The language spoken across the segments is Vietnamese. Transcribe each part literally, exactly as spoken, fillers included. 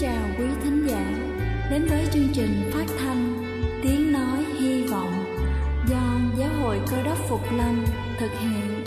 chào quý thính giả đến với chương trình phát thanh Tiếng Nói Hy Vọng do Giáo hội Cơ Đốc Phục Lâm thực hiện.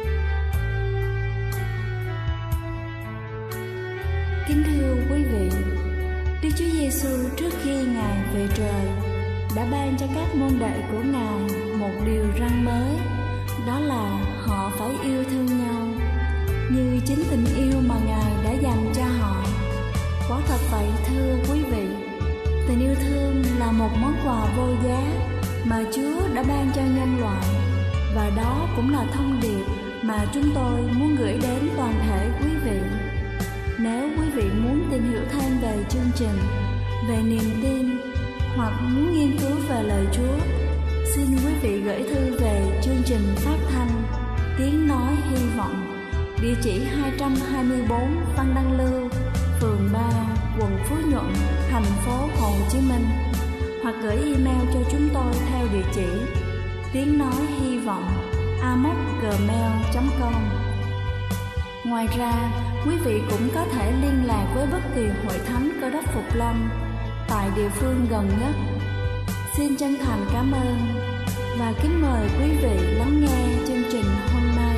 Kính thưa quý vị, Đức Chúa Giêsu trước khi Ngài về trời đã ban cho các môn đệ của Ngài một điều răn mới, đó là họ phải yêu thương nhau như chính tình yêu mà Ngài đã dành cho họ. Quả thật vậy thưa quý vị, tình yêu thương là một món quà vô giá mà Chúa đã ban cho nhân loại, và đó cũng là thông điệp mà chúng tôi muốn gửi đến toàn thể quý vị. Nếu quý vị muốn tìm hiểu thêm về chương trình, về niềm tin hoặc muốn nghiên cứu về lời Chúa, xin quý vị gửi thư về chương trình phát thanh Tiếng Nói Hy Vọng, địa chỉ hai trăm hai mươi tư Văn Đăng Lưu, phường ba, quận Phú Nhuận, thành phố Hồ Chí Minh, hoặc gửi email cho chúng tôi theo địa chỉ tiếng nói hy vọng a m o c gmail chấm com. Ngoài ra, quý vị cũng có thể liên lạc với bất kỳ hội thánh Cơ Đốc Phục Lâm tại địa phương gần nhất. Xin chân thành cảm ơn và kính mời quý vị lắng nghe chương trình hôm nay.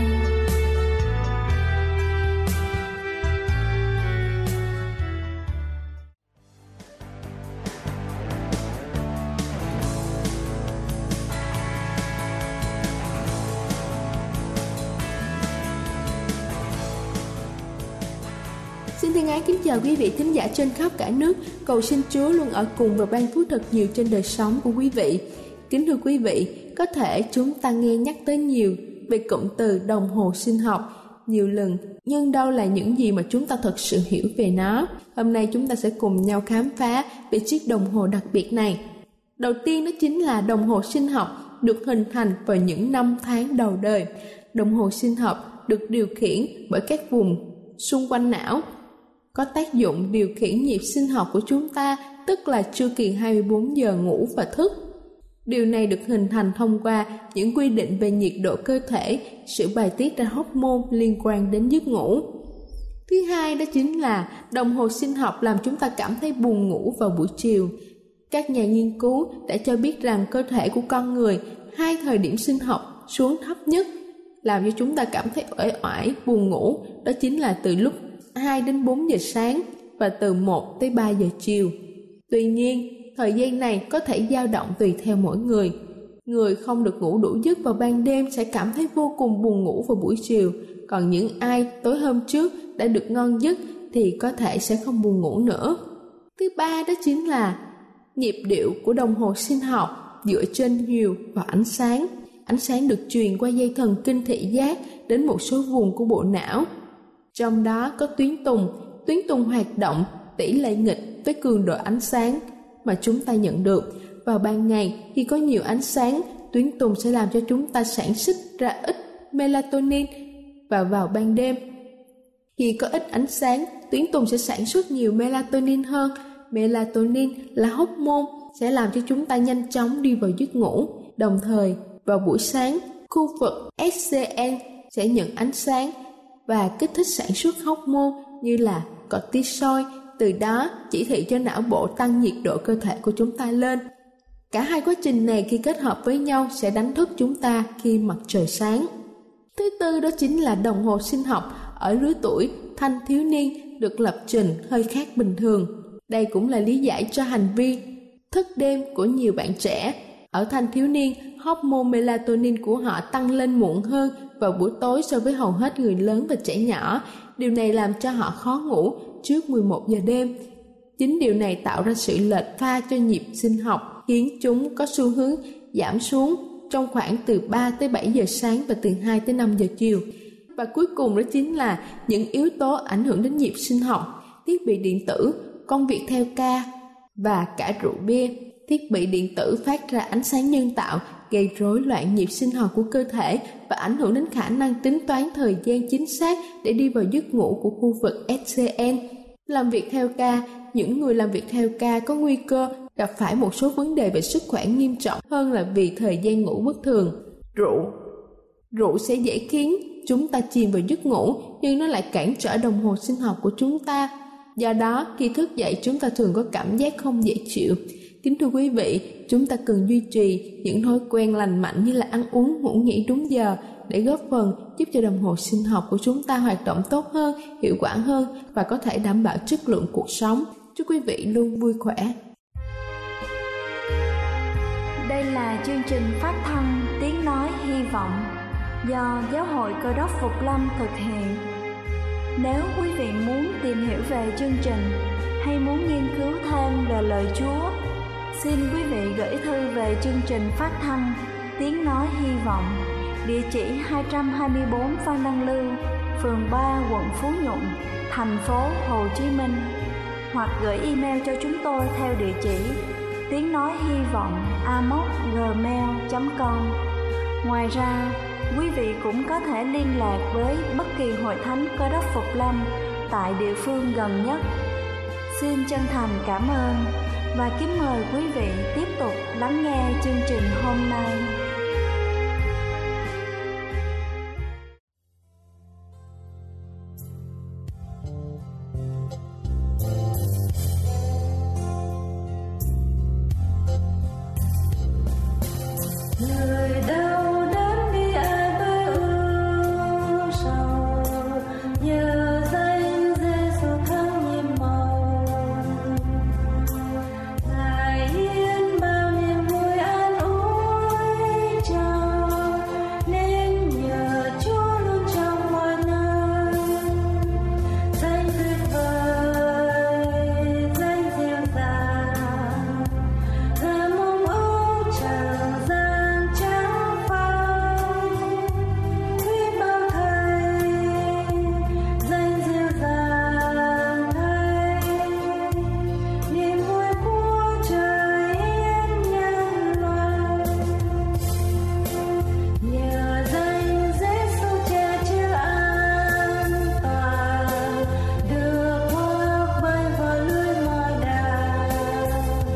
Xin thân ái kính chào quý vị thính giả trên khắp cả nước. Cầu xin Chúa luôn ở cùng và ban phước thật nhiều trên đời sống của quý vị. Kính thưa quý vị, có thể chúng ta nghe nhắc tới nhiều về cụm từ đồng hồ sinh học nhiều lần, nhưng đâu là những gì mà chúng ta thật sự hiểu về nó? Hôm nay chúng ta sẽ cùng nhau khám phá về chiếc đồng hồ đặc biệt này. Đầu tiên đó chính là đồng hồ sinh học được hình thành vào những năm tháng đầu đời. Đồng hồ sinh học được điều khiển bởi các vùng xung quanh não, có tác dụng điều khiển nhịp sinh học của chúng ta, tức là chu kỳ hai mươi bốn giờ ngủ và thức. Điều này được hình thành thông qua những quy định về nhiệt độ cơ thể, sự bài tiết ra hormone liên quan đến giấc ngủ. Thứ hai đó chính là đồng hồ sinh học làm chúng ta cảm thấy buồn ngủ vào buổi chiều. Các nhà nghiên cứu đã cho biết rằng cơ thể của con người, hai thời điểm sinh học xuống thấp nhất làm cho chúng ta cảm thấy uể oải, buồn ngủ, đó chính là từ lúc hai đến bốn giờ sáng và từ một tới ba giờ chiều. Tuy nhiên, thời gian này có thể dao động tùy theo mỗi người. Người không được ngủ đủ giấc vào ban đêm sẽ cảm thấy vô cùng buồn ngủ vào buổi chiều, còn những ai tối hôm trước đã được ngon giấc thì có thể sẽ không buồn ngủ nữa. Thứ ba đó chính là nhịp điệu của đồng hồ sinh học dựa trên nhiều và ánh sáng. Ánh sáng được truyền qua dây thần kinh thị giác đến một số vùng của bộ não. Trong đó có tuyến tùng. Tuyến tùng hoạt động tỷ lệ nghịch với cường độ ánh sáng mà chúng ta nhận được. Vào ban ngày, khi có nhiều ánh sáng, tuyến tùng sẽ làm cho chúng ta sản xuất ra ít melatonin. Và vào ban đêm, khi có ít ánh sáng, tuyến tùng sẽ sản xuất nhiều melatonin hơn. Melatonin là hormone sẽ làm cho chúng ta nhanh chóng đi vào giấc ngủ. Đồng thời, vào buổi sáng, khu vực ét xê en sẽ nhận ánh sáng và kích thích sản xuất hormone như là cortisol, từ đó chỉ thị cho não bộ tăng nhiệt độ cơ thể của chúng ta lên. Cả hai quá trình này khi kết hợp với nhau sẽ đánh thức chúng ta khi mặt trời sáng. Thứ tư đó chính là đồng hồ sinh học ở lứa tuổi thanh thiếu niên được lập trình hơi khác bình thường. Đây cũng là lý giải cho hành vi thức đêm của nhiều bạn trẻ. Ở thanh thiếu niên, hormone melatonin của họ tăng lên muộn hơn vào buổi tối so với hầu hết người lớn và trẻ nhỏ. Điều này làm cho họ khó ngủ trước mười một giờ đêm. Chính điều này tạo ra sự lệch pha cho nhịp sinh học, khiến chúng có xu hướng giảm xuống trong khoảng từ ba tới bảy giờ sáng và từ hai tới năm giờ chiều. Và cuối cùng đó chính là những yếu tố ảnh hưởng đến nhịp sinh học, thiết bị điện tử, công việc theo ca và cả rượu bia. Thiết bị điện tử phát ra ánh sáng nhân tạo gây rối loạn nhịp sinh học của cơ thể và ảnh hưởng đến khả năng tính toán thời gian chính xác để đi vào giấc ngủ của khu vực ét xê en. Làm việc theo ca, những người làm việc theo ca có nguy cơ gặp phải một số vấn đề về sức khỏe nghiêm trọng hơn là vì thời gian ngủ bất thường. Rượu Rượu sẽ dễ khiến chúng ta chìm vào giấc ngủ, nhưng nó lại cản trở đồng hồ sinh học của chúng ta. Do đó, khi thức dậy chúng ta thường có cảm giác không dễ chịu. Kính thưa quý vị, chúng ta cần duy trì những thói quen lành mạnh như là ăn uống, ngủ nghỉ đúng giờ để góp phần giúp cho đồng hồ sinh học của chúng ta hoạt động tốt hơn, hiệu quả hơn và có thể đảm bảo chất lượng cuộc sống. Chúc quý vị luôn vui khỏe. Đây là chương trình phát thanh Tiếng Nói Hy Vọng do Giáo hội Cơ đốc Phục Lâm thực hiện. Nếu quý vị muốn tìm hiểu về chương trình hay muốn nghiên cứu thêm về lời Chúa, xin quý vị gửi thư về chương trình phát thanh Tiếng Nói Hy Vọng, địa chỉ hai trăm hai mươi bốn Phan Đăng Lưu, phường ba, quận Phú Nhuận, thành phố Hồ Chí Minh, hoặc gửi email cho chúng tôi theo địa chỉ tiếng nói hy vọng a m o s gmail chấm com. Ngoài ra, quý vị cũng có thể liên lạc với bất kỳ hội thánh Cơ đốc Phục Lâm tại địa phương gần nhất. Xin chân thành cảm ơn và kính mời quý vị tiếp tục lắng nghe chương trình hôm nay. Người đâu đến đi ai với ưu sầu, nhờ danh Giêsu thắng nhiệm màu, Ngài hiến bao niềm vui an ủi cho, nên nhờ Chúa luôn trong mọi nơi. Danh tuyệt vời, danh dịu dàng, thơ mong ước chẳng gian trắng phai, quý bao thầy, danh dịu dàng thay, niềm vui của trời yên nhân loại. Nhờ danh Giêsu che chở an toàn, được thoát bay vào lưới mọi đàng,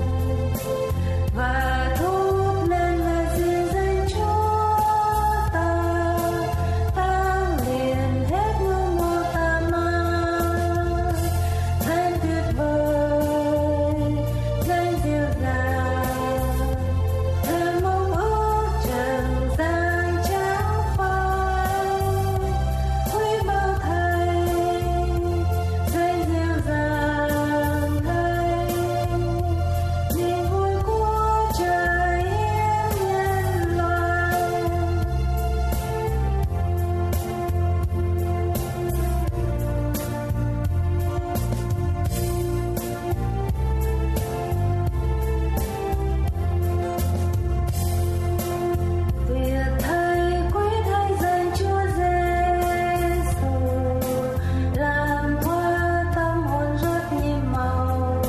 và thốt lên lời xin danh Chúa ta, ta liền hết ngưỡng mộ tà ma. Danh tuyệt vời, danh dịu dàng, thơ mong ước chẳng gian trắng phai, quý bao thầy, danh dịu dàng thay, niềm vui của trời yên nhân loại. Việc thầy quý thầy danh Chúa Giêsu, làm qua tâm hồn rất nhiệm màu,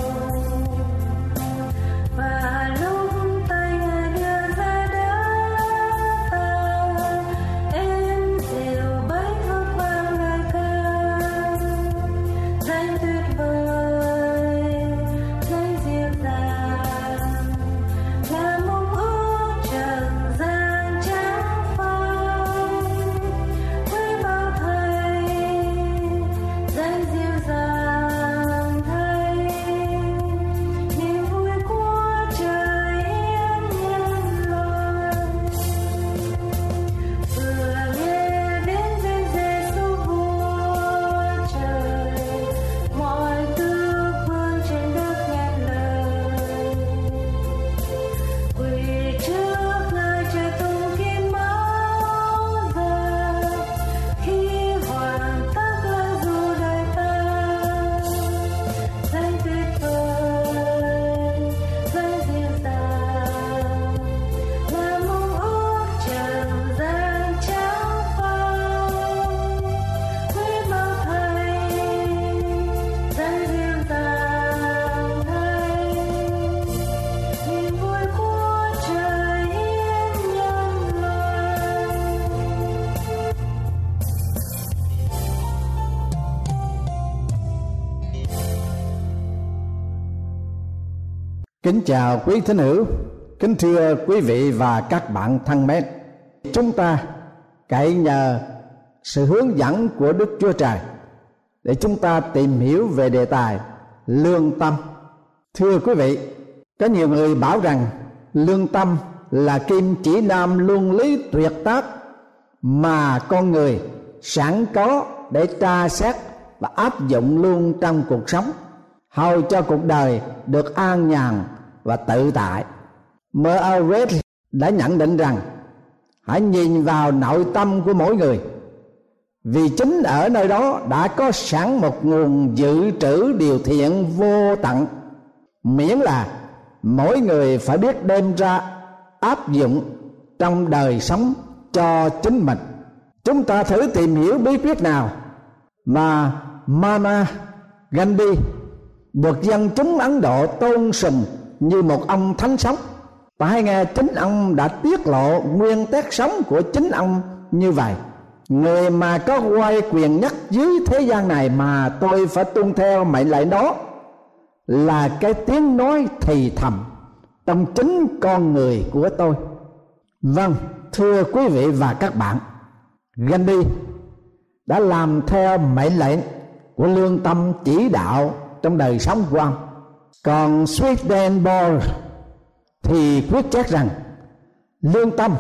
và lúc tay Ngài đưa ra đỡ ta, em dịu bấy thốt vang lời ca. Danh tuyệt vời, danh dịu dàng, là mong ước chẳng gian trắng phai, quý bao thầy, danh dịu dàng thay, niềm vui của trời yên nhân loại. Vừa nghe đến danh Giêsu vua trời, mọi tước vương trên đất nghe lời, quỳ trước Ngài trời tung kim máu ra, khi hoàn tất lời ru đời ta. Danh tuyệt vời, danh dịu dàng, là mong ước chẳng gian trắng phai, quý bao thầy, danh dịu dàng thay, niềm vui của trời yên nhân loại. Kính chào quý thính hữu, kính thưa quý vị và các bạn thân mến. Chúng ta cậy nhờ sự hướng dẫn của Đức Chúa Trời để chúng ta tìm hiểu về đề tài lương tâm. Thưa quý vị, có nhiều người bảo rằng lương tâm là kim chỉ nam luân lý tuyệt tác mà con người sẵn có để tra xét và áp dụng luôn trong cuộc sống, hầu cho cuộc đời được an nhàn và tự tại. Mơ Alred đã nhận định rằng hãy nhìn vào nội tâm của mỗi người, vì chính ở nơi đó đã có sẵn một nguồn dự trữ điều thiện vô tận, miễn là mỗi người phải biết đem ra áp dụng trong đời sống cho chính mình. Chúng ta thử tìm hiểu bí quyết nào mà Mahatma Gandhi được dân chúng Ấn Độ tôn sùng như một ông thánh sống. Ta hãy nghe chính ông đã tiết lộ nguyên tắc sống của chính ông như vậy: người mà có oai quyền nhất dưới thế gian này mà tôi phải tuân theo mệnh lệnh đó là cái tiếng nói thì thầm trong chính con người của tôi. Vâng, thưa quý vị và các bạn, Gandhi đã làm theo mệnh lệnh của lương tâm chỉ đạo trong đời sống của ông. Còn Swedenborg thì quyết chắc rằng lương tâm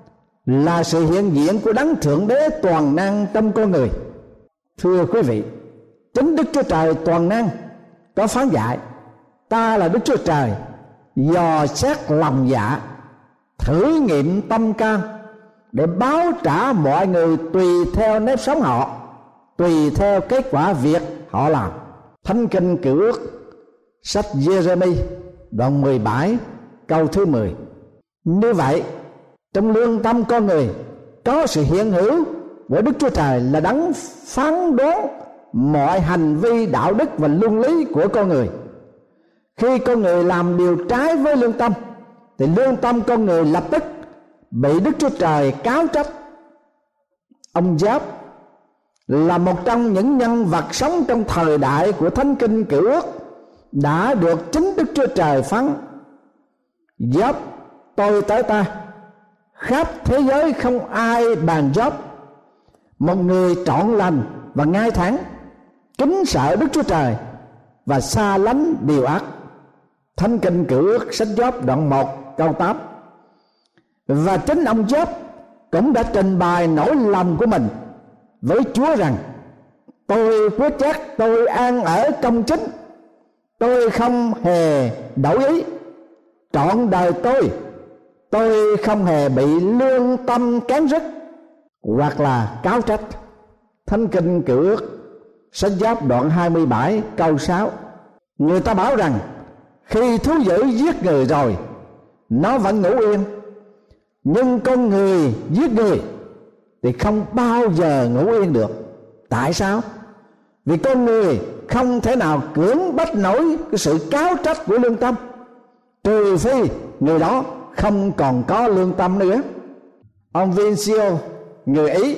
là sự hiện diện của đấng thượng đế toàn năng trong con người. Thưa quý vị, chính Đức Chúa Trời toàn năng có phán dạy: ta là Đức Chúa Trời, dò xét lòng dạ, thử nghiệm tâm can, để báo trả mọi người tùy theo nếp sống họ, tùy theo kết quả việc họ làm. Thánh Kinh Cựu Ước, sách Giê-rê-mi đoạn mười bảy câu thứ mười. Như vậy, trong lương tâm con người có sự hiện hữu của Đức Chúa Trời là đấng phán đoán mọi hành vi đạo đức và luân lý của con người. Khi con người làm điều trái với lương tâm thì lương tâm con người lập tức bị Đức Chúa Trời cáo trách. Ông Giáp là một trong những nhân vật sống trong thời đại của Thánh Kinh Cựu Ước đã được chính Đức Chúa Trời phán: Giáp, tôi tới ta, khắp thế giới không ai bằng Giáp, một người trọn lành và ngay thẳng, kính sợ Đức Chúa Trời và xa lánh điều ác. Thánh Kinh Cựu Ước, sách Gióp đoạn một câu tám. Và chính ông Gióp cũng đã trình bày nỗi lòng của mình với Chúa rằng: tôi quyết chắc tôi an ở công chính, tôi không hề đổi ý, trọn đời tôi tôi không hề bị lương tâm cán rứt hoặc là cáo trách. Thánh Kinh Cựu Ước, sách Gióp đoạn hai mươi bảy câu sáu. Người ta bảo rằng khi thú dữ giết người rồi nó vẫn ngủ yên, nhưng con người giết người thì không bao giờ ngủ yên được. Tại sao? Vì con người không thể nào cưỡng bách nổi cái sự cáo trách của lương tâm, trừ phi người đó không còn có lương tâm nữa. Ông Vinccio, người Ý,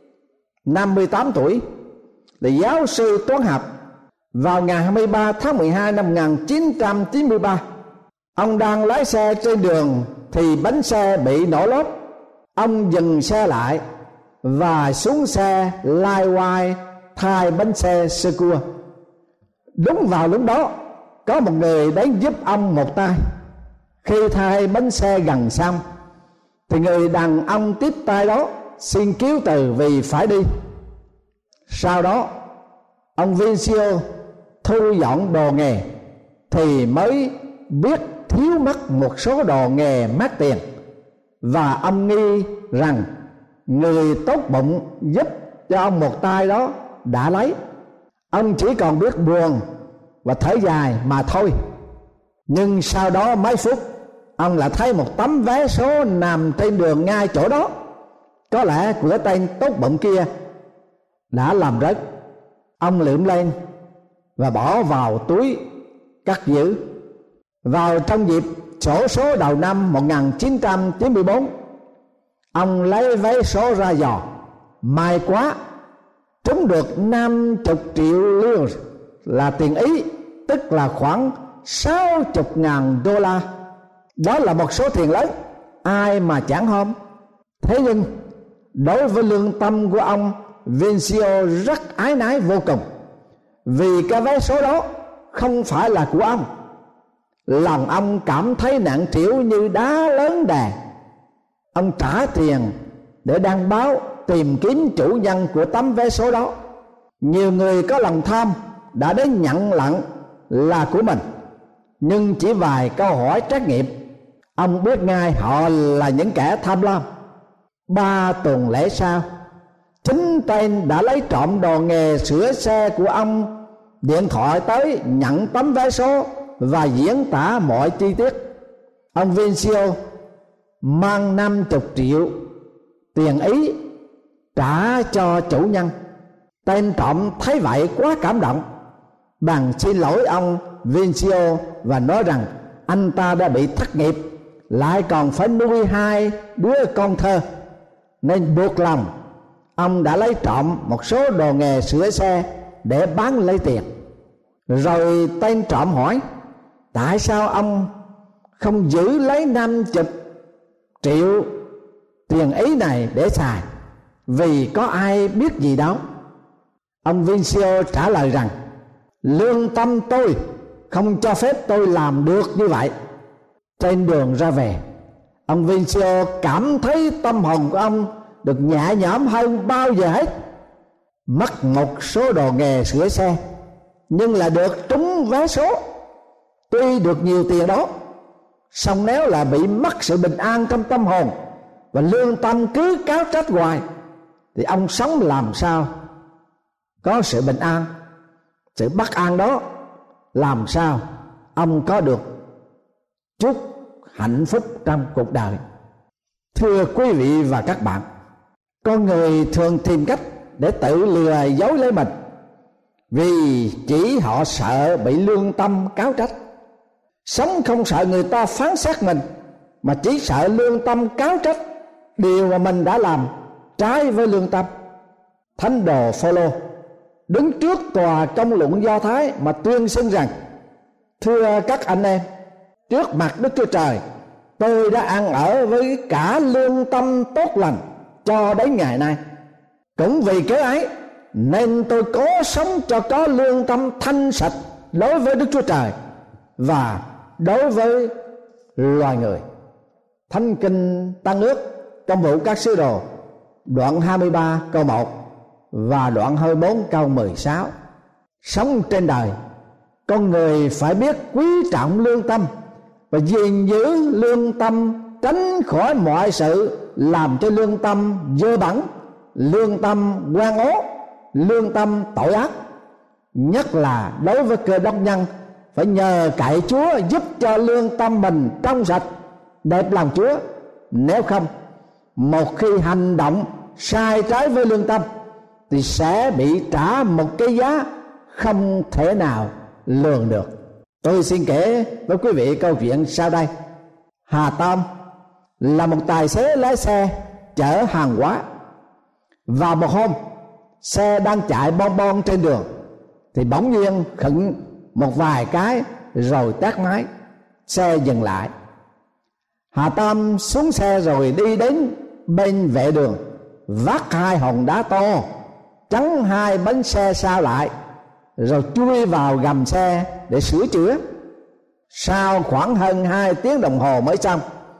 năm mươi tám tuổi, là giáo sư toán học. Vào ngày hai mươi ba tháng mười hai năm một nghìn chín trăm chín mươi ba, ông đang lái xe trên đường thì bánh xe bị nổ lốp. Ông dừng xe lại và xuống xe lai oai thay bánh xe sơ cua. Đúng vào lúc đó, có một người đến giúp ông một tay. Khi thay bánh xe gần xong thì người đàn ông tiếp tay đó xin cứu từ vì phải đi. Sau đó ông Vinccio thu dọn đồ nghề thì mới biết thiếu mất một số đồ nghề mắc tiền, và ông nghi rằng người tốt bụng giúp cho ông một tay đó đã lấy. Ông chỉ còn biết buồn và thở dài mà thôi. Nhưng sau đó mấy phút, ông lại thấy một tấm vé số nằm trên đường ngay chỗ đó. Có lẽ của tên tốt bụng kia đã làm rớt. Ông lượm lên và bỏ vào túi cất giữ. Vào trong dịp xổ số đầu năm một nghìn chín trăm chín mươi bốn, ông lấy vé số ra dò. May quá, trúng được năm mươi triệu lira là tiền Ý, tức là khoảng sáu mươi ngàn đô la. Đó là một số tiền lớn, ai mà chẳng hôm. Thế nhưng đối với lương tâm của ông Vinccio rất ái nái vô cùng, vì cái vé số đó không phải là của ông. Lòng ông cảm thấy nặng trĩu như đá lớn đè. Ông trả tiền để đăng báo tìm kiếm chủ nhân của tấm vé số đó. Nhiều người có lòng tham đã đến nhận lặng là của mình, nhưng chỉ vài câu hỏi trắc nghiệm, ông biết ngay họ là những kẻ tham lam. Ba tuần lễ sau, chính tên đã lấy trộm đồ nghề sửa xe của ông điện thoại tới nhận tấm vé số và diễn tả mọi chi tiết. Ông Vincio mang năm mươi triệu tiền Ý trả cho chủ nhân. Tên trộm thấy vậy quá cảm động, bằng xin lỗi ông Vincio và nói rằng anh ta đã bị thất nghiệp, lại còn phải nuôi hai đứa con thơ, nên buộc lòng ông đã lấy trộm một số đồ nghề sửa xe để bán lấy tiền. Rồi tên trộm hỏi tại sao ông không giữ lấy năm mươi triệu tiền Ý này để xài, vì có ai biết gì đâu. Ông Vincio trả lời rằng lương tâm tôi không cho phép tôi làm được như vậy. Trên đường ra về, ông Vincio cảm thấy tâm hồn của ông được nhẹ nhõm hơn bao giờ hết. Mất một số đồ nghề sửa xe nhưng là được trúng vé số. Tuy được nhiều tiền đó, song nếu là bị mất sự bình an trong tâm hồn và lương tâm cứ cáo trách hoài, thì ông sống làm sao có sự bình an? Sự bất an đó làm sao ông có được chút hạnh phúc trong cuộc đời? Thưa quý vị và các bạn, con người thường tìm cách để tự lừa dối lấy mình, vì chỉ họ sợ bị lương tâm cáo trách. Sống không sợ người ta phán xét mình, mà chỉ sợ lương tâm cáo trách điều mà mình đã làm trái với lương tâm. Thánh đồ Phôlô đứng trước tòa công luận Do Thái mà tuyên xưng rằng: thưa các anh em, trước mặt Đức Chúa Trời, tôi đã ăn ở với cả lương tâm tốt lành cho đến ngày nay. Cũng vì cớ ấy nên tôi cố sống cho có lương tâm thanh sạch đối với Đức Chúa Trời và đối với loài người. Thánh Kinh Tăng Ước trong vụ các sứ đồ đoạn hai mươi ba câu một và đoạn hai mươi bốn câu mười sáu. Sống trên đời, con người phải biết quý trọng lương tâm và gìn giữ lương tâm, tránh khỏi mọi sự làm cho lương tâm dơ bẩn, lương tâm oan ố, lương tâm tội ác. Nhất là đối với Cơ Đốc nhân, phải nhờ cậy Chúa giúp cho lương tâm mình trong sạch, đẹp lòng Chúa. Nếu không, một khi hành động sai trái với lương tâm thì sẽ bị trả một cái giá không thể nào lường được. Tôi xin kể với quý vị câu chuyện sau đây. Hà Tom là một tài xế lái xe chở hàng hóa. Vào một hôm, xe đang chạy bon bon trên đường thì bỗng nhiên khựng một vài cái rồi tắt máy. Xe dừng lại. Hà Tom xuống xe rồi đi đến bên vệ đường, vác hai hòn đá to chắn hai bánh xe sau lại, rồi chui vào gầm xe để sửa chữa. Sau khoảng hơn hai tiếng đồng hồ mới xong,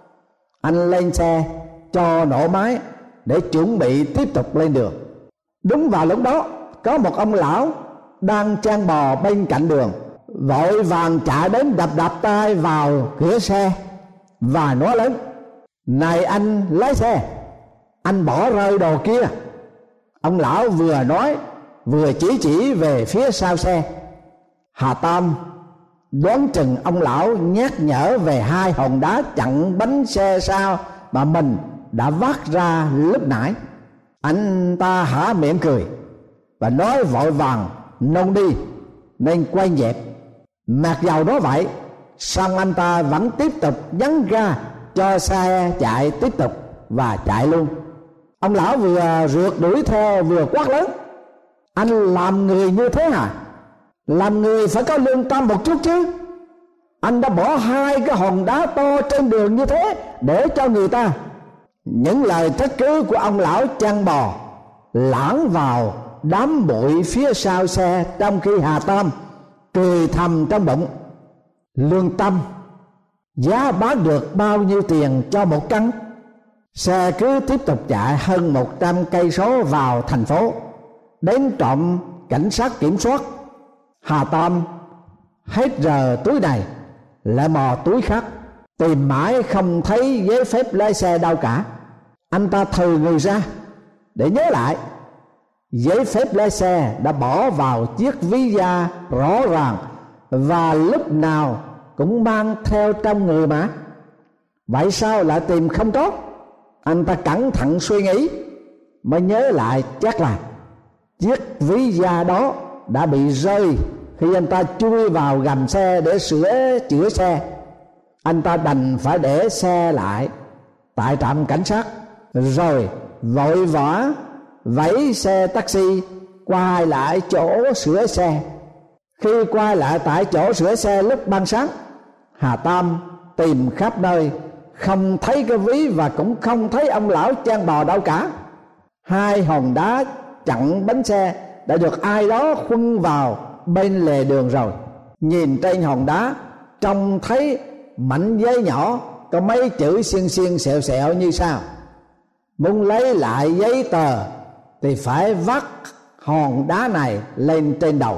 anh lên xe cho nổ máy để chuẩn bị tiếp tục lên đường. Đúng vào lúc đó, có một ông lão đang chăn bò bên cạnh đường, vội vàng chạy đến đập đập tay vào cửa xe và nói lớn: này anh lái xe, anh bỏ rơi đồ kia. Ông lão vừa nói vừa chỉ chỉ về phía sau xe. Hà Tom đoán chừng ông lão nhắc nhở về hai hòn đá chặn bánh xe sau mà mình đã vác ra lúc nãy. Anh ta há miệng cười và nói vội vàng nôn đi nên quay dẹp. Mặc dầu đó vậy, song anh ta vẫn tiếp tục nhấn ga cho xe chạy tiếp tục và chạy luôn. Ông lão vừa rượt đuổi theo vừa quát lớn: anh làm người như thế hả? Làm người phải có lương tâm một chút chứ. Anh đã bỏ hai cái hòn đá to trên đường như thế để cho người ta. Những lời trách cứ của ông lão chăn bò lãng vào đám bụi phía sau xe, trong khi Hà Tam cười thầm trong bụng: lương tâm giá bán được bao nhiêu tiền cho một cân? Xe cứ tiếp tục chạy hơn một trăm cây số vào thành phố, đến trộm cảnh sát kiểm soát. Hà Tam hết giờ túi này lại mò túi khác, tìm mãi không thấy giấy phép lái xe đâu cả. Anh ta thừ người ra để nhớ lại, giấy phép lái xe đã bỏ vào chiếc ví da rõ ràng và lúc nào cũng mang theo trong người mà. Vậy sao lại tìm không có? Anh ta cẩn thận suy nghĩ mới nhớ lại chắc là chiếc ví da đó đã bị rơi khi anh ta chui vào gầm xe để sửa chữa xe. Anh ta đành phải để xe lại tại trạm cảnh sát, rồi vội vã vẫy xe taxi quay lại chỗ sửa xe. Khi quay lại tại chỗ sửa xe lúc ban sáng, Hà Tam tìm khắp nơi, không thấy cái ví và cũng không thấy ông lão Trang Bò đâu cả. Hai hòn đá chặn bánh xe đã được ai đó khuân vào bên lề đường rồi. Nhìn trên hòn đá trông thấy mảnh giấy nhỏ có mấy chữ xiên xiên sẹo sẹo như sau: muốn lấy lại giấy tờ thì phải vác hòn đá này lên trên đầu.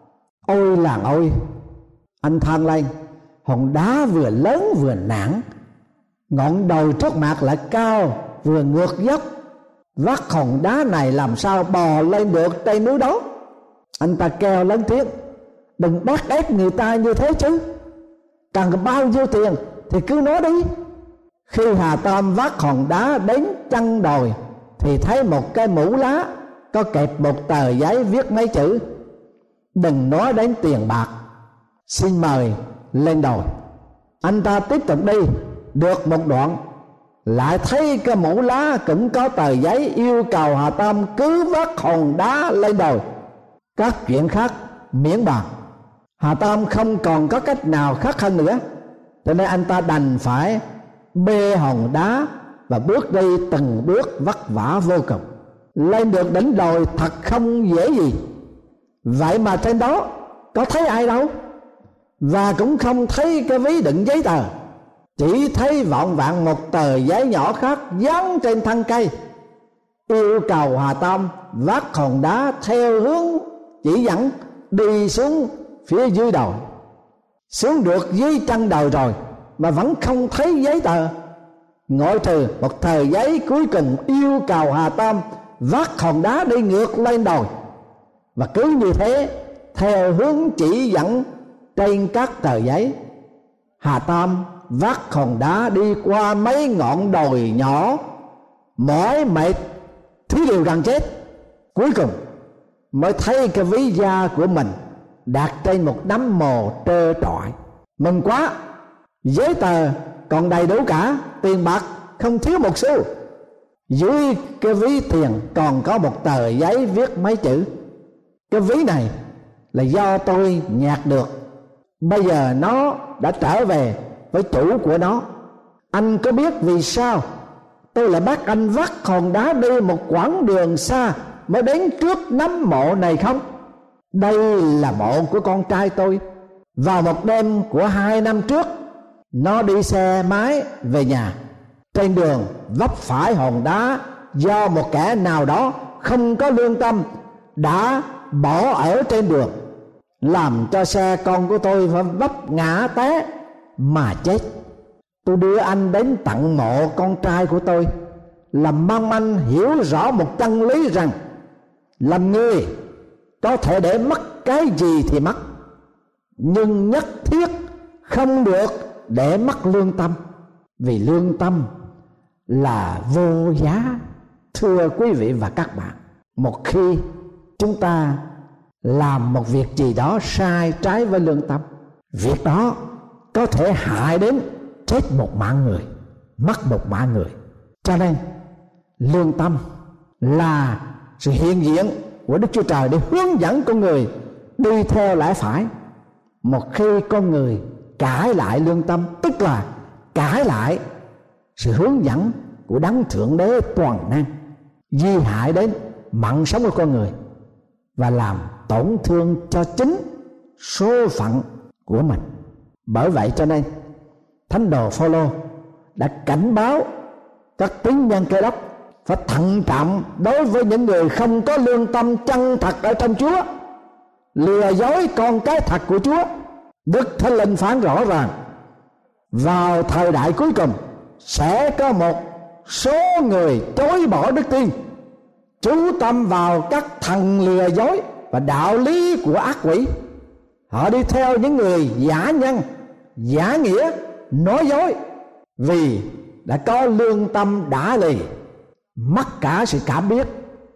Ôi làng ôi! Anh than lên, hòn đá vừa lớn vừa nặng, ngọn đầu trước mặt lại cao vừa ngược dốc, vác hòn đá này làm sao bò lên được trên núi đó. Anh ta kêu lớn tiếng: đừng bắt ép người ta như thế chứ, cần bao nhiêu tiền thì cứ nói đi. Khi Hà Tam vác hòn đá đến chân đồi thì thấy một cái mũ lá có kẹp một tờ giấy viết mấy chữ: đừng nói đến tiền bạc, xin mời lên đồi. Anh ta tiếp tục đi được một đoạn, lại thấy cái mũ lá cũng có tờ giấy yêu cầu Hà Tam cứ vác hòn đá lên đồi. Các chuyện khác miễn bàn, Hà Tam không còn có cách nào khác hơn nữa, cho nên anh ta đành phải bê hòn đá và bước đi từng bước vất vả vô cùng. Lên được đỉnh đồi thật không dễ gì. Vậy mà trên đó có thấy ai đâu, và cũng không thấy cái ví đựng giấy tờ, chỉ thấy vọn vẹn một tờ giấy nhỏ khác dán trên thân cây, yêu cầu Hà Tam vác hòn đá theo hướng chỉ dẫn đi xuống phía dưới đồi. Xuống được dưới chân đồi rồi mà vẫn không thấy giấy tờ, ngoại trừ một tờ giấy cuối cùng yêu cầu Hà Tam vác hòn đá đi ngược lên đồi. Và cứ như thế, theo hướng chỉ dẫn trên các tờ giấy, Hà Tam vác hòn đá đi qua mấy ngọn đồi nhỏ, mỏi mệt thiếu điều gần chết. Cuối cùng mới thấy cái ví da của mình đặt trên một đám mồ trơ trọi. Mừng quá, giấy tờ còn đầy đủ cả, tiền bạc không thiếu một xu. Dưới cái ví tiền còn có một tờ giấy viết mấy chữ: cái ví này là do tôi nhặt được, bây giờ nó đã trở về với chủ của nó. Anh có biết vì sao tôi lại bắt anh vác hòn đá đi một quãng đường xa mới đến trước nấm mộ này không? Đây là mộ của con trai tôi. Vào một đêm của hai năm trước, nó đi xe máy về nhà, trên đường vấp phải hòn đá do một kẻ nào đó không có lương tâm đã bỏ ở trên đường, làm cho xe con của tôi phải vấp ngã té mà chết. Tôi đưa anh đến tận mộ con trai của tôi, làm mong anh hiểu rõ một chân lý rằng làm người có thể để mất cái gì thì mất, nhưng nhất thiết không được để mất lương tâm, vì lương tâm là vô giá. Thưa quý vị và các bạn, một khi chúng ta làm một việc gì đó sai trái với lương tâm, việc đó có thể hại đến chết một mạng người, mất một mạng người. Cho nên lương tâm là sự hiện diện của Đức Chúa Trời để hướng dẫn con người đi theo lẽ phải. Một khi con người cãi lại lương tâm, tức là cãi lại sự hướng dẫn của Đấng Thượng Đế toàn năng, di hại đến mạng sống của con người. và làm tổn thương cho chính số phận của mình. Bởi vậy cho nên thánh đồ Phôlô đã cảnh báo các tín nhân Cơ Đốc phải thận trọng đối với những người không có lương tâm chân thật ở trong Chúa, lừa dối con cái thật của Chúa. Đức Thánh Linh phán rõ ràng vào thời đại cuối cùng sẽ có một số người chối bỏ đức tin, chú tâm vào các thần lừa dối và đạo lý của ác quỷ. Họ đi theo những người giả nhân, giả nghĩa, nói dối, vì đã có lương tâm đã lì, mất cả sự cảm biết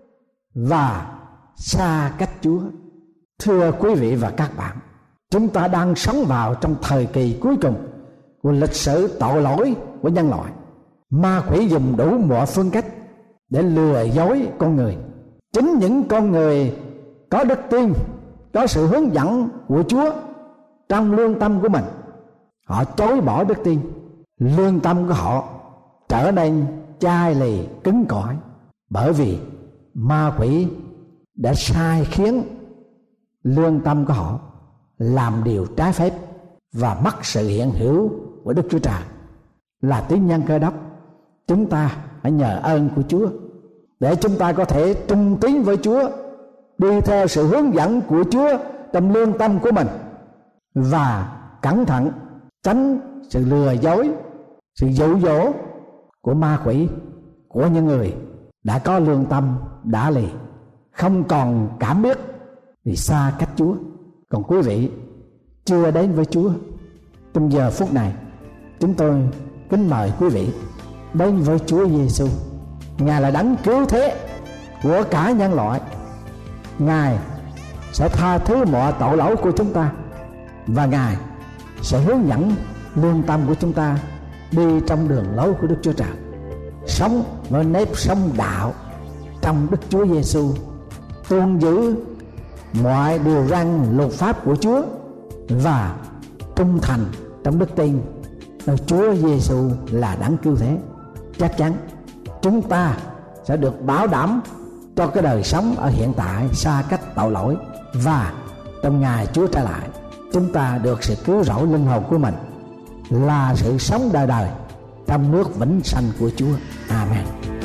và xa cách Chúa. Thưa quý vị và các bạn, chúng ta đang sống vào trong thời kỳ cuối cùng của lịch sử tội lỗi của nhân loại. Ma quỷ dùng đủ mọi phương cách để lừa dối con người. Chính những con người có đức tin, có sự hướng dẫn của Chúa trong lương tâm của mình, họ chối bỏ đức tin. Lương tâm của họ trở nên chai lì, cứng cỏi, bởi vì ma quỷ đã sai khiến lương tâm của họ làm điều trái phép và mất sự hiện hữu của Đức Chúa Trời. Là tín nhân Cơ Đốc, chúng ta hãy nhờ ơn của Chúa để chúng ta có thể trung tín với Chúa, đi theo sự hướng dẫn của Chúa trong lương tâm của mình, và cẩn thận tránh sự lừa dối, sự dụ dỗ của ma quỷ, của những người đã có lương tâm đã lì, không còn cảm biết vì xa cách Chúa. Còn quý vị chưa đến với Chúa, trong giờ phút này chúng tôi kính mời quý vị đến với Chúa Giêsu. Ngài là đấng cứu thế của cả nhân loại. Ngài sẽ tha thứ mọi tội lỗi của chúng ta, và Ngài sẽ hướng dẫn lương tâm của chúng ta đi trong đường lối của Đức Chúa Trời, sống với nếp sống đạo trong Đức Chúa Giêsu, tuân giữ mọi điều răn luật pháp của Chúa và trung thành trong đức tin nơi Chúa Giêsu là đấng cứu thế. Chắc chắn chúng ta sẽ được bảo đảm cho cái đời sống ở hiện tại xa cách tội lỗi, và trong ngày Chúa trở lại, chúng ta được sự cứu rỗi linh hồn của mình, là sự sống đời đời trong nước vĩnh sanh của Chúa. Amen.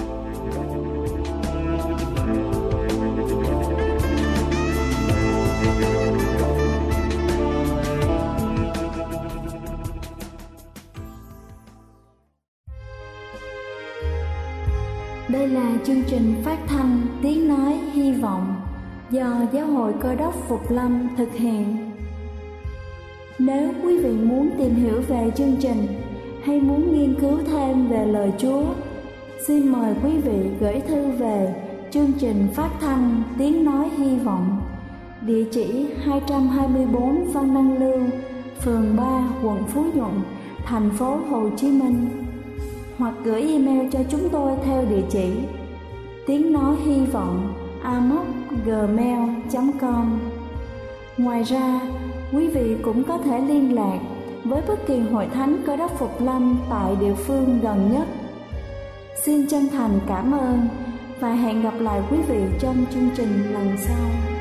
Đây là chương trình phát thanh Tiếng Nói Hy Vọng do Giáo hội Cơ Đốc Phục Lâm thực hiện. Nếu quý vị muốn tìm hiểu về chương trình hay muốn nghiên cứu thêm về lời Chúa, xin mời quý vị gửi thư về chương trình phát thanh Tiếng Nói Hy Vọng, địa chỉ hai trăm hai mươi bốn Văn Đăng Lưu, phường ba, quận Phú Nhuận, thành phố Hồ Chí Minh, hoặc gửi email cho chúng tôi theo địa chỉ tiếng nói hy vọng a m o c gmail chấm com. Ngoài ra, quý vị cũng có thể liên lạc với bất kỳ hội thánh Cơ Đốc Phục Lâm tại địa phương gần nhất. Xin chân thành cảm ơn và hẹn gặp lại quý vị trong chương trình lần sau.